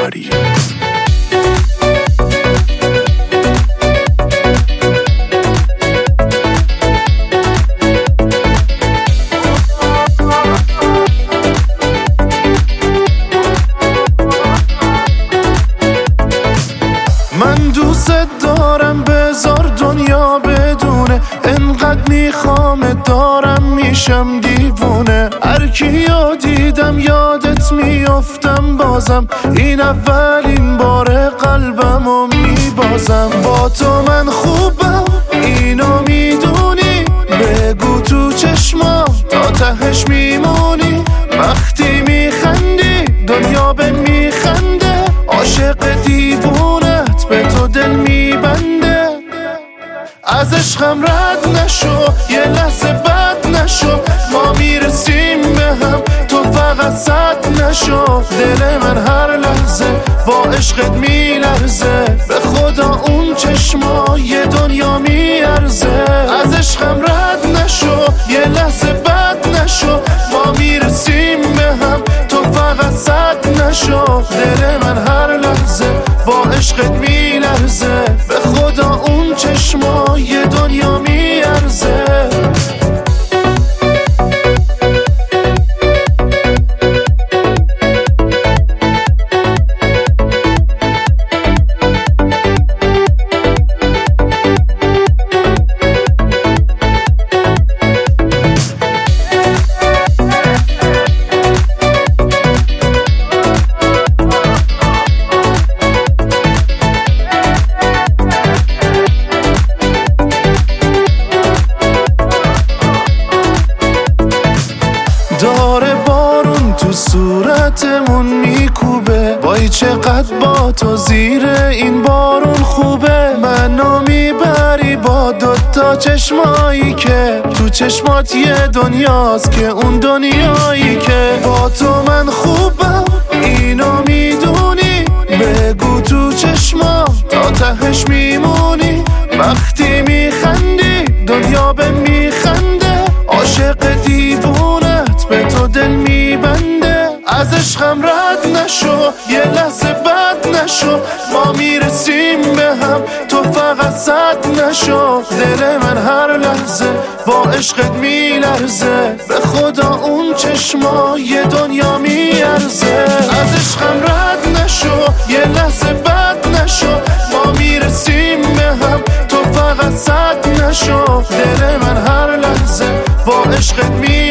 داری. من دوست دارم بذار دنیا بدونه، انقدر میخوام دارم میشم دیوونه. هر کیو دیدم یادت میافتم بازم، این اولین بار قلبمو میبازم. با تو من خوبم اینو میدونی، بگو تو چشمام تا تهش میمونی. وقتی میخندی دنیا به میخنده، عاشق دیوونت به تو دل میبنده. از عشقم رد نشو یه لحظه بد نشو، ما میرسیم به هم تو فقط صد نشو. دل من هر لحظه با عشقت میلرزه، به خدا اون چشما یه دنیا میارزه. از عشقم رد نشو یه لحظه بد نشو، ما میرسیم به هم تو فقط صد نشو. دل من هر لحظه با عشقت میلرزه، به خدا اون چشما یه دنیا میارزه. داره بارون تو صورتمون میکوبه، وای چقدر با تو زیر این بارون خوبه. منو میبری با دوتا چشمایی که تو چشمات یه دنیاست که اون دنیایی که. با تو من خوبم اینو میدونی، بگو تو چشمام تا تهش میمونی. وقتی میخندی دنیا به میخنده، عاشق دیوونت به تو دل میبنده. از عشقم رد نشو یه لحظه بد نشو، ما میرسیم به هم تو فقط صد نشو. دل من هر لحظه با عشقت میلرزه، به خدا اون چشما یه دنیا میارزه. از عشقم رد نشو یه لحظه بد نشو، ما میرسیم به هم تو فقط صد نشو. دل من هر لحظه با عشقت میلرزه،